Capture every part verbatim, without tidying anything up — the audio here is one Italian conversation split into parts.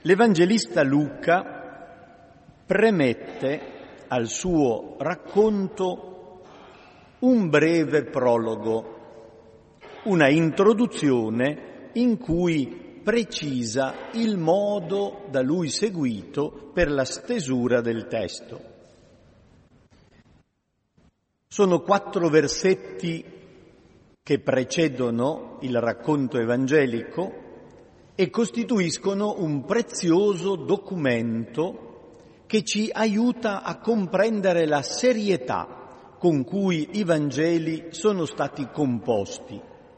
L'Evangelista Luca premette al suo racconto un breve prologo, una introduzione in cui precisa il modo da lui seguito per la stesura del testo. Sono quattro versetti che precedono il racconto evangelico e costituiscono un prezioso documento che ci aiuta a comprendere la serietà con cui i Vangeli sono stati composti.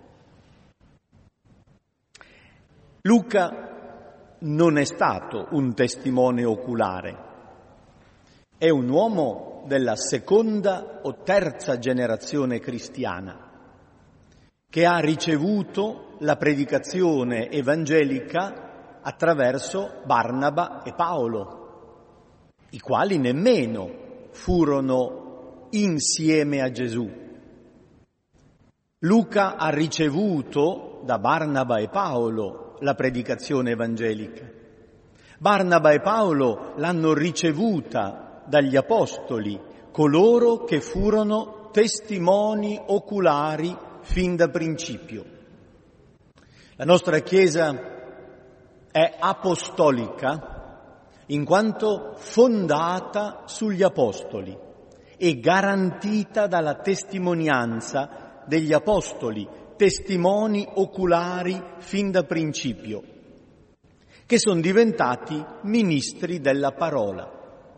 Luca non è stato un testimone oculare, è un uomo della seconda o terza generazione cristiana che ha ricevuto la predicazione evangelica attraverso Barnaba e Paolo, i quali nemmeno furono insieme a Gesù. Luca ha ricevuto da Barnaba e Paolo la predicazione evangelica. Barnaba e Paolo l'hanno ricevuta dagli apostoli, coloro che furono testimoni oculari fin da principio. La nostra Chiesa è apostolica in quanto fondata sugli apostoli e garantita dalla testimonianza degli apostoli, testimoni oculari fin da principio, che sono diventati ministri della parola.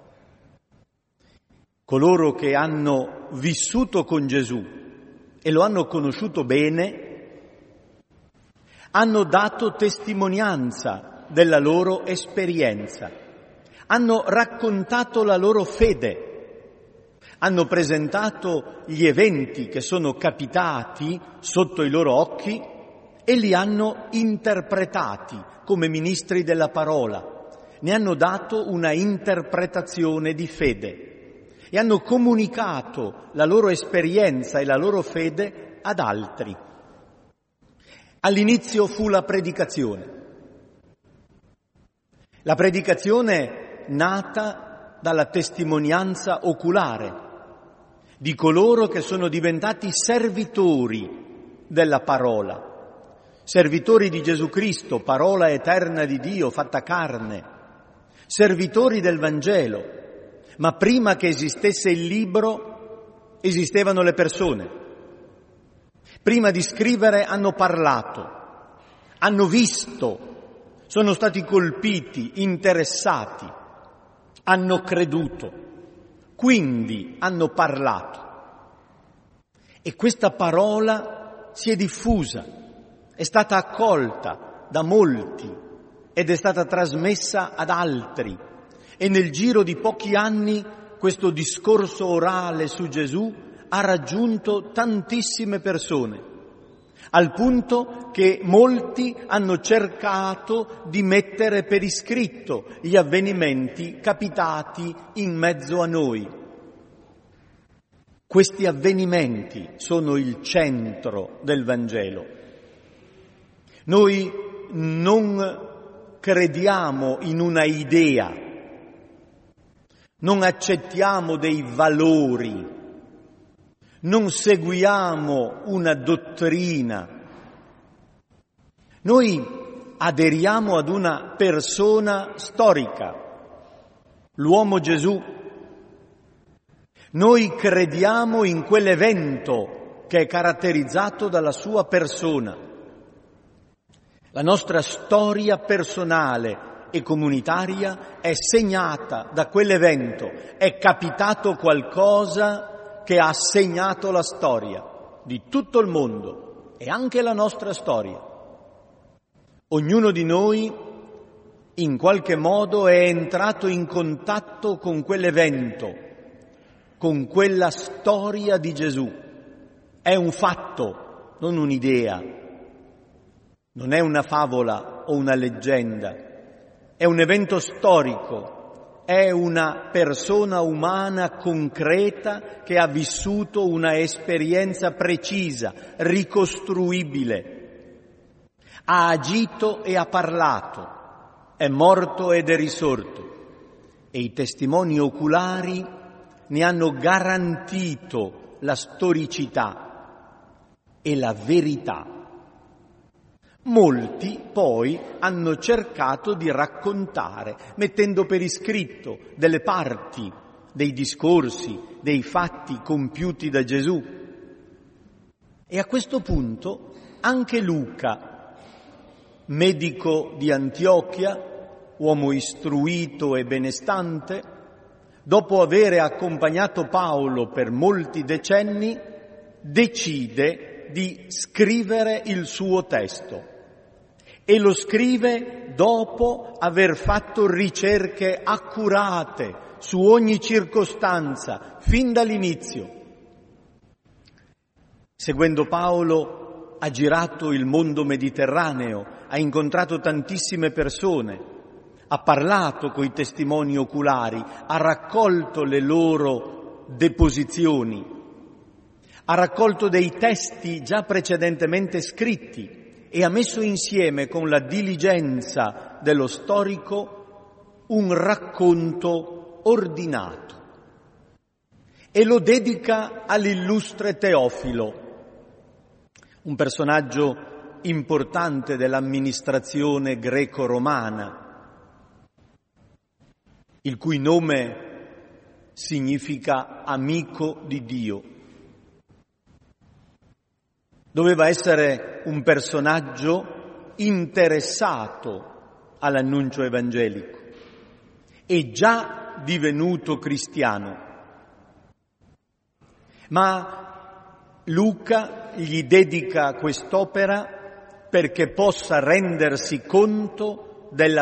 Coloro che hanno vissuto con Gesù e lo hanno conosciuto bene, hanno dato testimonianza della loro esperienza, hanno raccontato la loro fede, hanno presentato gli eventi che sono capitati sotto i loro occhi e li hanno interpretati come ministri della parola, ne hanno dato una interpretazione di fede e hanno comunicato la loro esperienza e la loro fede ad altri. All'inizio fu la predicazione. La predicazione nata dalla testimonianza oculare di coloro che sono diventati servitori della parola, servitori di Gesù Cristo, parola eterna di Dio fatta carne, servitori del Vangelo. Ma prima che esistesse il libro, esistevano le persone. Prima di scrivere hanno parlato, hanno visto, sono stati colpiti, interessati, hanno creduto, quindi hanno parlato. E questa parola si è diffusa, è stata accolta da molti ed è stata trasmessa ad altri. E nel giro di pochi anni questo discorso orale su Gesù ha raggiunto tantissime persone, al punto che molti hanno cercato di mettere per iscritto gli avvenimenti capitati in mezzo a noi. Questi avvenimenti sono il centro del Vangelo. Noi non crediamo in una idea, non accettiamo dei valori, non seguiamo una dottrina. Noi aderiamo ad una persona storica, l'uomo Gesù. Noi crediamo in quell'evento che è caratterizzato dalla sua persona. La nostra storia personale e comunitaria è segnata da quell'evento, è capitato qualcosa che ha segnato la storia di tutto il mondo e anche la nostra storia. Ognuno di noi in qualche modo è entrato in contatto con quell'evento, con quella storia di Gesù. È un fatto, non un'idea, non è una favola o una leggenda. È un evento storico, è una persona umana concreta che ha vissuto una esperienza precisa, ricostruibile. Ha agito e ha parlato. è morto ed è risorto, e i testimoni oculari ne hanno garantito la storicità e la verità. Molti poi hanno cercato di raccontare, mettendo per iscritto delle parti dei discorsi, dei fatti compiuti da Gesù. E a questo punto anche Luca, medico di Antiochia, uomo istruito e benestante, dopo avere accompagnato Paolo per molti decenni, decide di scrivere il suo testo. E lo scrive dopo aver fatto ricerche accurate su ogni circostanza, fin dall'inizio. Seguendo Paolo ha girato il mondo mediterraneo, ha incontrato tantissime persone, ha parlato coi testimoni oculari, ha raccolto le loro deposizioni, ha raccolto dei testi già precedentemente scritti e ha messo insieme con la diligenza dello storico un racconto ordinato e lo dedica all'illustre Teofilo, un personaggio importante dell'amministrazione greco-romana, il cui nome significa amico di Dio. Doveva essere un personaggio interessato all'annuncio evangelico e già divenuto cristiano. Ma Luca gli dedica quest'opera perché possa rendersi conto della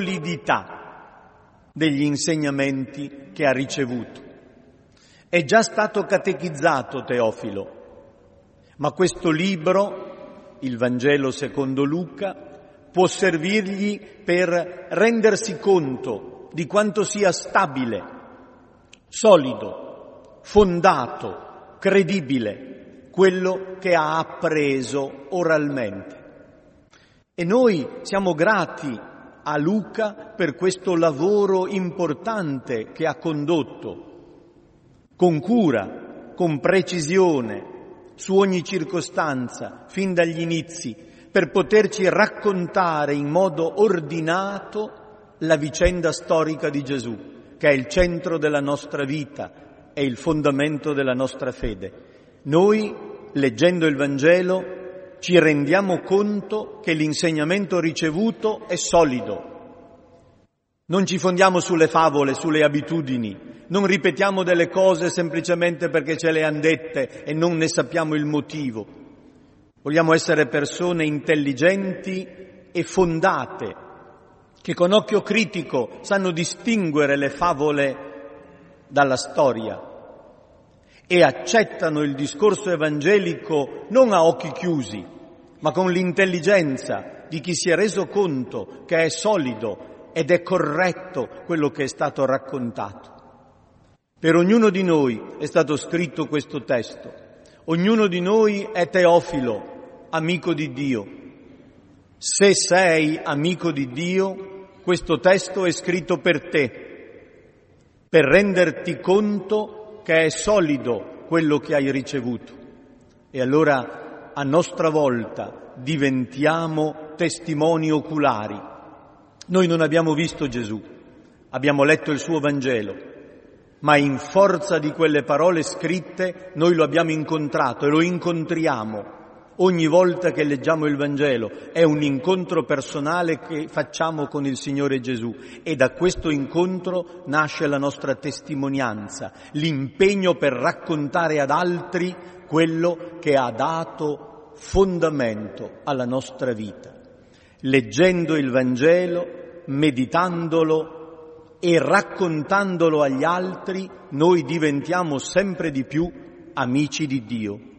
solidità degli insegnamenti che ha ricevuto. È già stato catechizzato Teofilo, ma questo libro, il Vangelo secondo Luca, può servirgli per rendersi conto di quanto sia stabile, solido, fondato, credibile, quello che ha appreso oralmente. E noi siamo grati a Luca per questo lavoro importante che ha condotto, con cura, con precisione, su ogni circostanza, fin dagli inizi, per poterci raccontare in modo ordinato la vicenda storica di Gesù, che è il centro della nostra vita, è il fondamento della nostra fede. Noi, leggendo il Vangelo, ci rendiamo conto che l'insegnamento ricevuto è solido. Non ci fondiamo sulle favole, sulle abitudini, non ripetiamo delle cose semplicemente perché ce le han dette e non ne sappiamo il motivo. Vogliamo essere persone intelligenti e fondate, che con occhio critico sanno distinguere le favole dalla storia e accettano il discorso evangelico non a occhi chiusi, ma con l'intelligenza di chi si è reso conto che è solido ed è corretto quello che è stato raccontato. Per ognuno di noi è stato scritto questo testo. Ognuno di noi è Teofilo, amico di Dio. Se sei amico di Dio, questo testo è scritto per te, per renderti conto che è solido quello che hai ricevuto. E allora, a nostra volta, diventiamo testimoni oculari. Noi non abbiamo visto Gesù, abbiamo letto il suo Vangelo, ma in forza di quelle parole scritte noi lo abbiamo incontrato e lo incontriamo ogni volta che leggiamo il Vangelo. È un incontro personale che facciamo con il Signore Gesù e da questo incontro nasce la nostra testimonianza, l'impegno per raccontare ad altri quello che ha dato fondamento alla nostra vita. Leggendo il Vangelo, meditandolo e raccontandolo agli altri, noi diventiamo sempre di più amici di Dio.